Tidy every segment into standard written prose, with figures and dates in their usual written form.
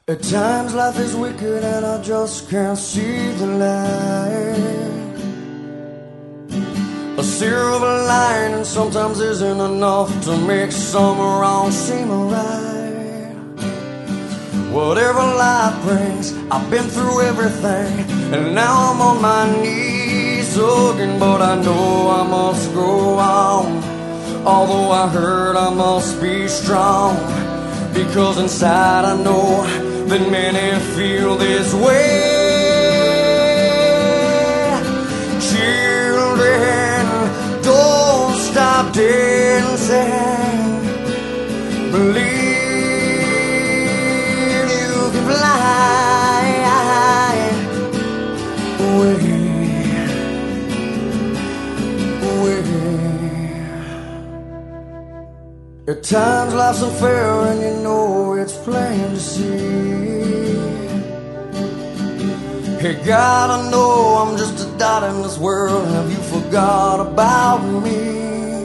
At times life is wicked and I just can't see the light. A silver lining sometimes isn't enough to make some wrong seem right. Whatever life brings, I've been through everything, and now I'm on my knees again. But I know I must go on. Although I hurt, I must be strong, because inside I know that many feel this way. Children, don't stop dancing. Believe you can fly away, away. At times life's unfair and you know it's plain to see. Hey God, I know I'm just a dot in this world. Have you forgot about me?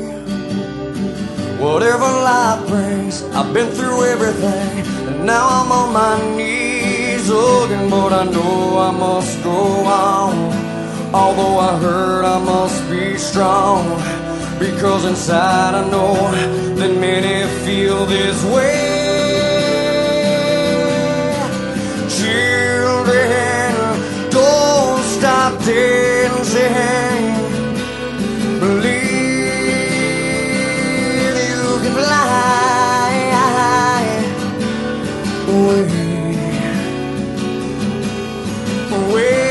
Whatever life brings, I've been through everything, and now I'm on my knees again. But I know I must go on. Although I hurt, I must be strong, because inside I know that many feel this way. Children, don't stop dancing. Believe you can fly away, away.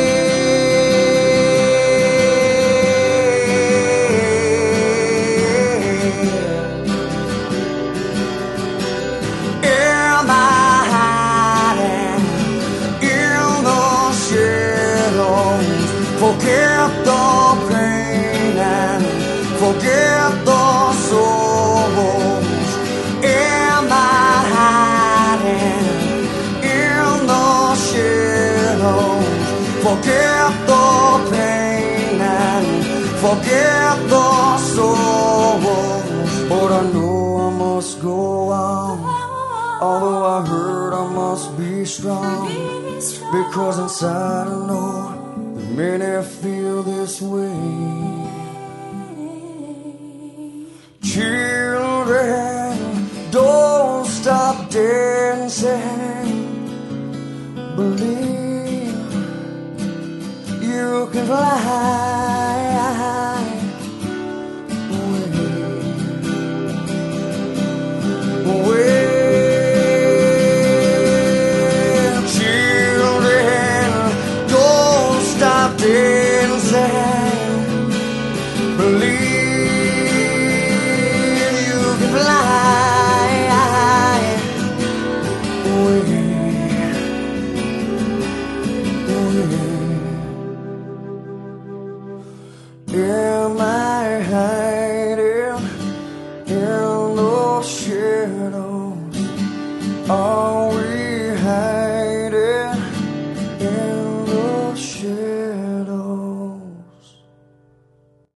Forget the pain and forget the sorrows. Am I hiding in the shadows? Forget the pain and forget the sorrows. But I know I must go on. Although I hurt, I must be strong, because inside I know many feel this way. Children, don't stop dancing. Believe you can fly away, away. Dancing, believe you can fly away, away. Am I hiding in those shadows?